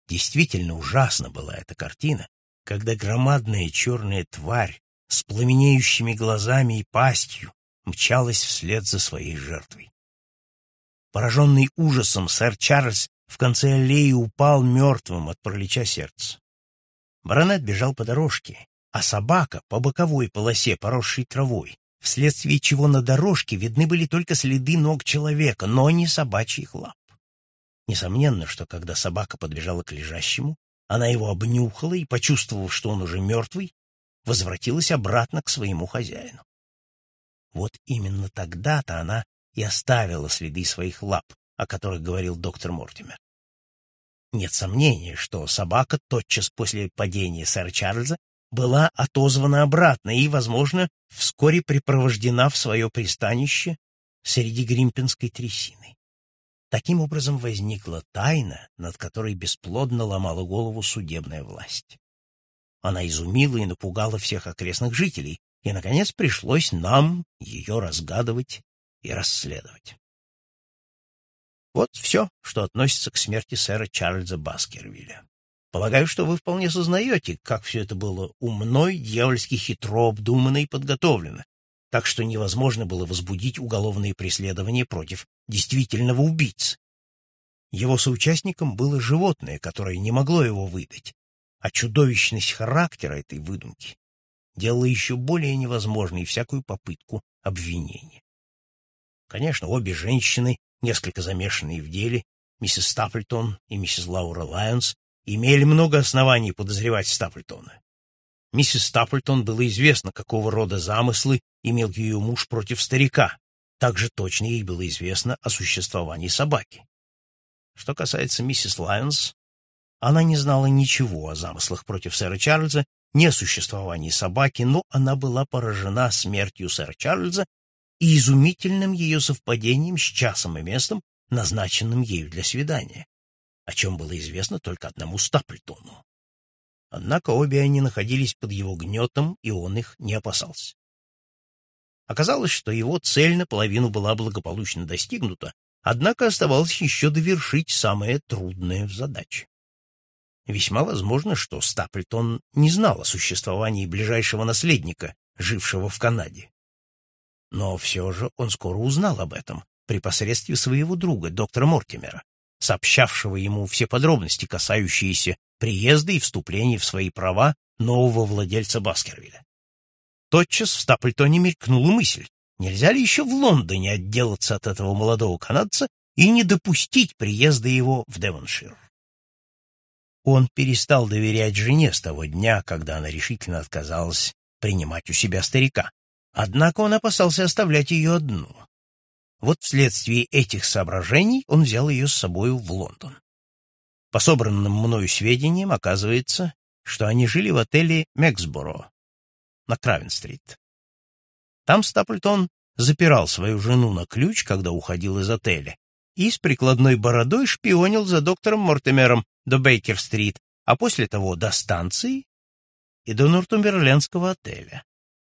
Действительно ужасна была эта картина, когда громадная черная тварь с пламенеющими глазами и пастью мчалась вслед за своей жертвой. Пораженный ужасом, сэр Чарльз в конце аллеи упал мертвым от паралича сердца. Баронет бежал по дорожке, а собака — по боковой полосе, поросшей травой, вследствие чего на дорожке видны были только следы ног человека, но не собачьих лап. Несомненно, что когда собака подбежала к лежащему, она его обнюхала и, почувствовав, что он уже мертвый, возвратилась обратно к своему хозяину. Вот именно тогда-то она и оставила следы своих лап, о которых говорил доктор Мортимер. Нет сомнения, что собака тотчас после падения сэра Чарльза была отозвана обратно и, возможно, вскоре припровождена в свое пристанище среди гримпинской трясины. Таким образом возникла тайна, над которой бесплодно ломала голову судебная власть. Она изумила и напугала всех окрестных жителей, и, наконец, пришлось нам ее разгадывать и расследовать. Вот все, что относится к смерти сэра Чарльза Баскервилля. Полагаю, что вы вполне сознаете, как все это было умно, дьявольски хитро обдумано и подготовлено, так что невозможно было возбудить уголовные преследования против действительного убийцы. Его соучастником было животное, которое не могло его выдать, а чудовищность характера этой выдумки делала еще более невозможной всякую попытку обвинения. Конечно, обе женщины, несколько замешанные в деле, миссис Стаплтон и миссис Лаура Лайонс, имели много оснований подозревать Стаплтона. Миссис Стаплтон было известно, какого рода замыслы имел ее муж против старика. Также точно ей было известно о существовании собаки. Что касается миссис Лайонс, она не знала ничего о замыслах против сэра Чарльза, ни о существовании собаки, но она была поражена смертью сэра Чарльза и изумительным ее совпадением с часом и местом, назначенным ею для свидания, о чем было известно только одному Стаплтону. Однако обе они находились под его гнетом, и он их не опасался. Оказалось, что его цель наполовину была благополучно достигнута, однако оставалось еще довершить самое трудное в задаче. Весьма возможно, что Стаплтон не знал о существовании ближайшего наследника, жившего в Канаде. Но все же он скоро узнал об этом при посредстве своего друга, доктора Мортимера, сообщавшего ему все подробности, касающиеся приезда и вступления в свои права нового владельца Баскервилля. Тотчас в Стаплтоне мелькнула мысль, нельзя ли еще в Лондоне отделаться от этого молодого канадца и не допустить приезда его в Девоншир. Он перестал доверять жене с того дня, когда она решительно отказалась принимать у себя старика. Однако он опасался оставлять ее одну. Вот вследствие этих соображений он взял ее с собою в Лондон. По собранным мною сведениям оказывается, что они жили в отеле «Мексборо» на Кравен-стрит. Там Стаплтон запирал свою жену на ключ, когда уходил из отеля, и с прикладной бородой шпионил за доктором Мортимером до Бейкер-стрит, а после того до станции и до Нортумберлендского отеля.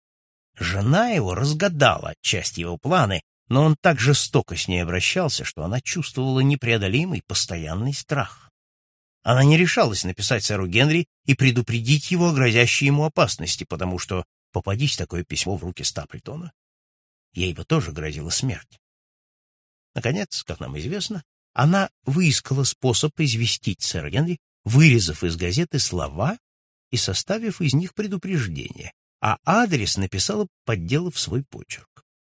Жена его разгадала отчасти его планы, но он так жестоко с ней обращался, что она чувствовала непреодолимый постоянный страх. Она не решалась написать сэру Генри и предупредить его о грозящей ему опасности, потому что, попадись такое письмо в руки Стаплтона, ей бы тоже грозила смерть. Наконец, как нам известно, она выискала способ известить сэра Генри, вырезав из газеты слова и составив из них предупреждение, а адрес написала, подделав свой почерк.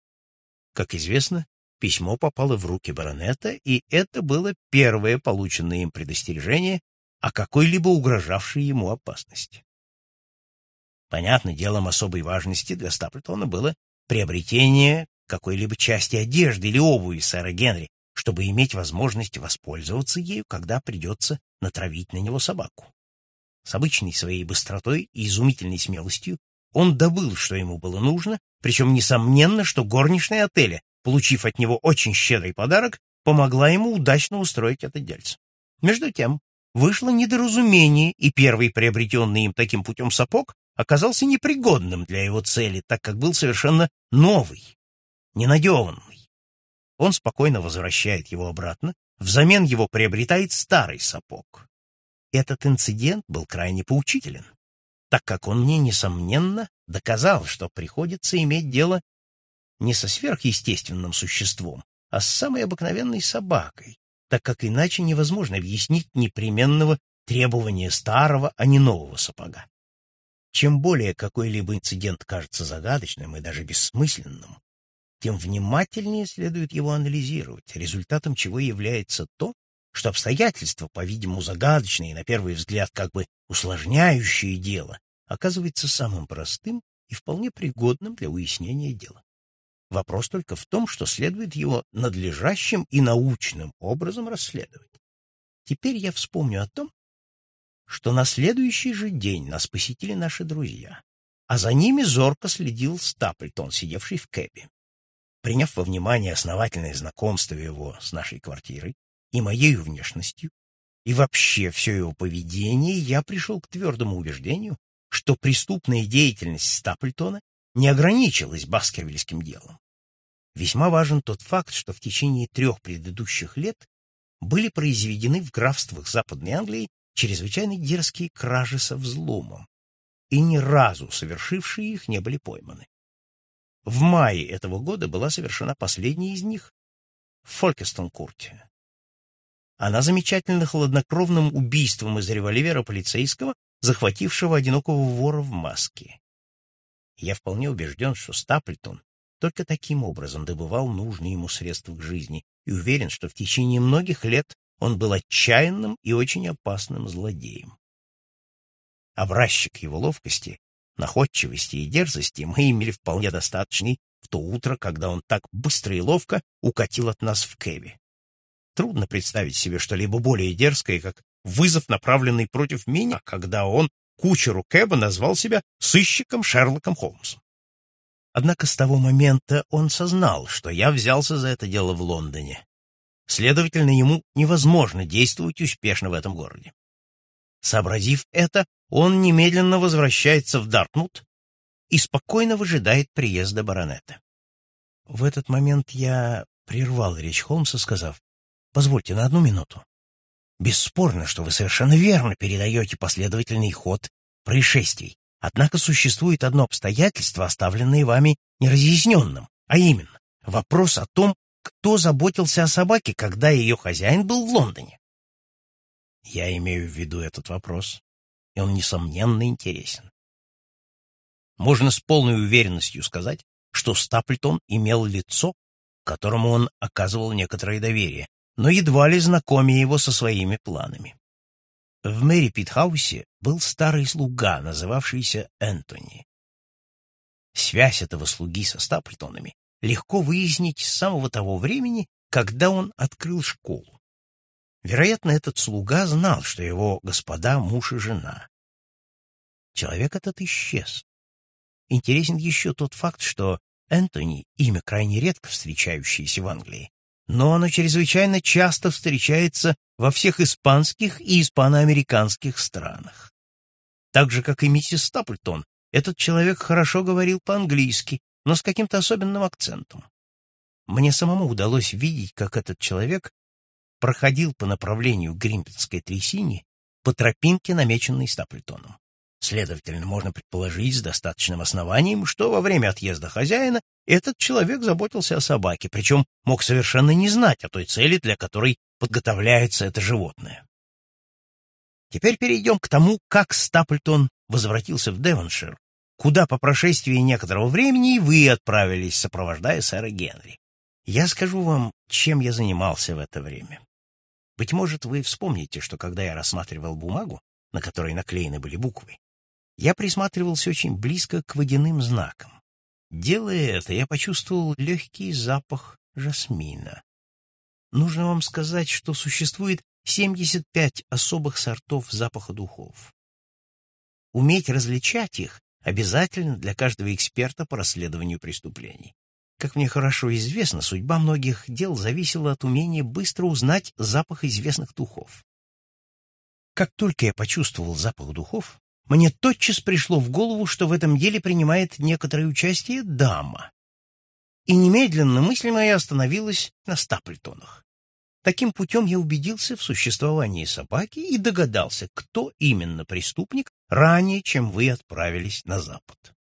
Как известно, письмо попало в руки баронета, и это было первое полученное им предостережение о какой-либо угрожавшей ему опасности. Понятно, делом особой важности для Стаплтона было приобретение какой-либо части одежды или обуви сэра Генри, чтобы иметь возможность воспользоваться ею, когда придется натравить на него собаку. С обычной своей быстротой и изумительной смелостью он добыл, что ему было нужно, причем несомненно, что горничная отеля, получив от него очень щедрый подарок, помогла ему удачно устроить это дельце. Между тем, вышло недоразумение, и первый приобретенный им таким путем сапог оказался непригодным для его цели, так как был совершенно новый, ненадеванный. Он спокойно возвращает его обратно, взамен его приобретает старый сапог. Этот инцидент был крайне поучителен, так как он мне, несомненно, доказал, что приходится иметь дело не со сверхъестественным существом, а с самой обыкновенной собакой, так как иначе невозможно объяснить непременного требования старого, а не нового сапога. Чем более какой-либо инцидент кажется загадочным и даже бессмысленным, тем внимательнее следует его анализировать, результатом чего является то, что обстоятельства, по-видимому, загадочные и, на первый взгляд, как бы усложняющие дело, оказывается самым простым и вполне пригодным для уяснения дела. Вопрос только в том, что следует его надлежащим и научным образом расследовать. Теперь я вспомню о том, что на следующий же день нас посетили наши друзья, а за ними зорко следил Стаплтон, сидевший в кэбе. Приняв во внимание основательное знакомство его с нашей квартирой и моей внешностью, и вообще все его поведение, я пришел к твердому убеждению, что преступная деятельность Стаплтона не ограничилась баскервильским делом. Весьма важен тот факт, что в течение 3 предыдущих лет были произведены в графствах Западной Англии чрезвычайно дерзкие кражи со взломом, и ни разу совершившие их не были пойманы. В мае этого года была совершена последняя из них в Фолькестон-Курте. Она замечательно хладнокровным убийством из револьвера полицейского, захватившего одинокого вора в маске. Я вполне убежден, что Стаплтон только таким образом добывал нужные ему средства к жизни и уверен, что в течение многих лет он был отчаянным и очень опасным злодеем. Образчик его ловкости, находчивости и дерзости мы имели вполне достаточный в то утро, когда он так быстро и ловко укатил от нас в кэбе. Трудно представить себе что-либо более дерзкое, как вызов, направленный против меня, когда он, кучеру кэба, назвал себя сыщиком Шерлоком Холмсом. Однако с того момента он сознал, что я взялся за это дело в Лондоне. Следовательно, ему невозможно действовать успешно в этом городе. Сообразив это, он немедленно возвращается в Дартмут и спокойно выжидает приезда баронета. В этот момент я прервал речь Холмса, сказав: «Позвольте на одну минуту. Бесспорно, что вы совершенно верно передаете последовательный ход происшествий. Однако существует одно обстоятельство, оставленное вами неразъясненным, а именно вопрос о том, кто заботился о собаке, когда ее хозяин был в Лондоне». Я имею в виду этот вопрос, и он, несомненно, интересен. Можно с полной уверенностью сказать, что Стаплтон имел лицо, которому он оказывал некоторое доверие, но едва ли знакомя его со своими планами. В Мэри Питхаусе был старый слуга, называвшийся Энтони. Связь этого слуги со Стаплтонами легко выяснить с самого того времени, когда он открыл школу. Вероятно, этот слуга знал, что его господа муж и жена. Человек этот исчез. Интересен еще тот факт, что Энтони — имя крайне редко встречающееся в Англии, но оно чрезвычайно часто встречается во всех испанских и испаноамериканских странах. Так же, как и миссис Стаплтон, этот человек хорошо говорил по-английски, но с каким-то особенным акцентом. Мне самому удалось видеть, как этот человек проходил по направлению к Гримпетской трясине по тропинке, намеченной Стаплтоном. Следовательно, можно предположить с достаточным основанием, что во время отъезда хозяина этот человек заботился о собаке, причем мог совершенно не знать о той цели, для которой подготовляется это животное. Теперь перейдем к тому, как Стаплтон возвратился в Девоншир, куда по прошествии некоторого времени и вы отправились, сопровождая сэра Генри. Я скажу вам, чем я занимался в это время. Быть может, вы вспомните, что когда я рассматривал бумагу, на которой наклеены были буквы, я присматривался очень близко к водяным знакам. Делая это, я почувствовал легкий запах жасмина. Нужно вам сказать, что существует 75 особых сортов запаха духов. Уметь различать их обязательно для каждого эксперта по расследованию преступлений. Как мне хорошо известно, судьба многих дел зависела от умения быстро узнать запах известных духов. Как только я почувствовал запах духов, мне тотчас пришло в голову, что в этом деле принимает некоторое участие дама. И немедленно мысль моя остановилась на Стаплтонах. Таким путем я убедился в существовании собаки и догадался, кто именно преступник ранее, чем вы отправились на запад.